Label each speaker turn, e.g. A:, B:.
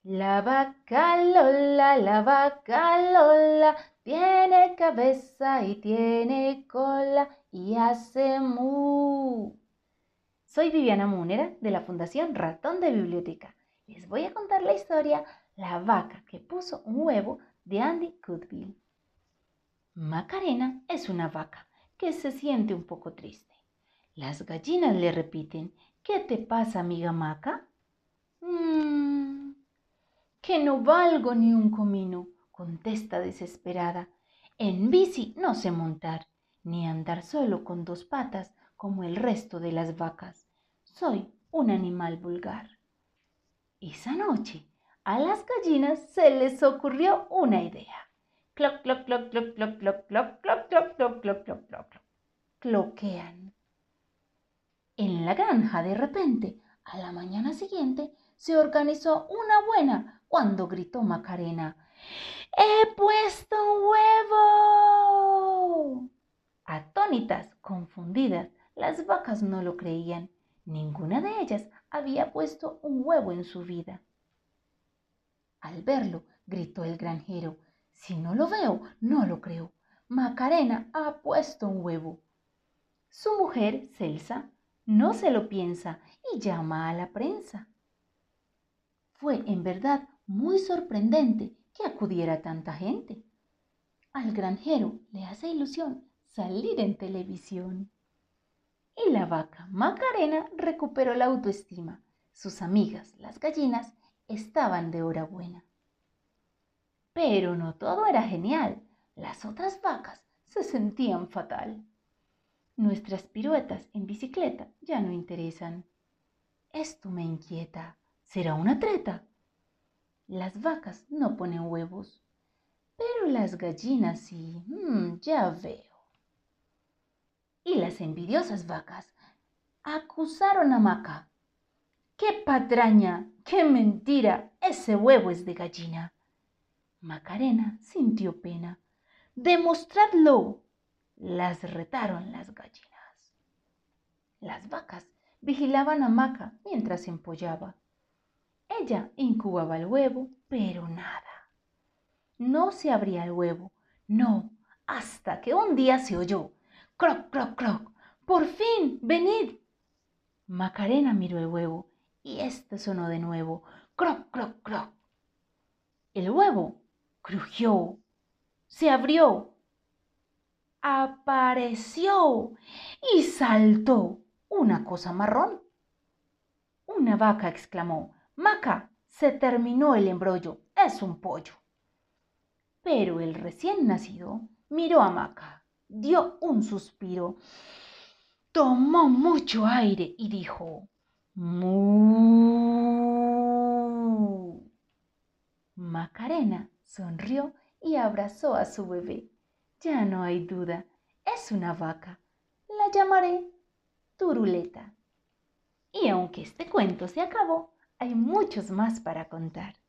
A: La vaca Lola, tiene cabeza y tiene cola y hace mu. Soy Viviana Múnera de la Fundación Ratón de Biblioteca. Les voy a contar la historia La vaca que puso un huevo de Andy Cudbill. Macarena es una vaca que se siente un poco triste. Las gallinas le repiten: ¿qué te pasa, amiga Maca? Que no valgo ni un comino, contesta desesperada. En bici no sé montar, ni andar solo con dos patas como el resto de las vacas. Soy un animal vulgar. Esa noche a las gallinas se les ocurrió una idea. Cloc, cloc, cloc, cloc, cloc, cloc, cloc, cloc, cloc, cloc, cloc, cloc, cloc, cloc. Cloquean. En la granja, de repente, a la mañana siguiente, se organizó una buena cuando gritó Macarena: ¡He puesto un huevo! Atónitas, confundidas, las vacas no lo creían. Ninguna de ellas había puesto un huevo en su vida. Al verlo, gritó el granjero: si no lo veo, no lo creo. Macarena ha puesto un huevo. Su mujer, Celsa, no se lo piensa y llama a la prensa. Fue en verdad muy sorprendente que acudiera tanta gente. Al granjero le hace ilusión salir en televisión. Y la vaca Macarena recuperó la autoestima. Sus amigas, las gallinas, estaban de hora buena. Pero no todo era genial. Las otras vacas se sentían fatal. Nuestras piruetas en bicicleta ya no interesan. Esto me inquieta. ¿Será una treta? Las vacas no ponen huevos, pero las gallinas sí. Ya veo. Y las envidiosas vacas acusaron a Maca. ¡Qué patraña! ¡Qué mentira! Ese huevo es de gallina. Macarena sintió pena. ¡Demostradlo!, las retaron las gallinas. Las vacas vigilaban a Maca mientras empollaba. Ella incubaba el huevo, pero nada. No se abría el huevo, no, hasta que un día se oyó: ¡croc, croc, croc! ¡Por fin, venid! Macarena miró el huevo y este sonó de nuevo: ¡croc, croc, croc! El huevo crujió, se abrió, apareció y saltó una cosa marrón. Una vaca exclamó: ¡Maca, se terminó el embrollo! ¡Es un pollo! Pero el recién nacido miró a Maca, dio un suspiro, tomó mucho aire y dijo: ¡Mu! Macarena sonrió y abrazó a su bebé. Ya no hay duda, es una vaca. La llamaré Turuleta. Y aunque este cuento se acabó, hay muchos más para contar.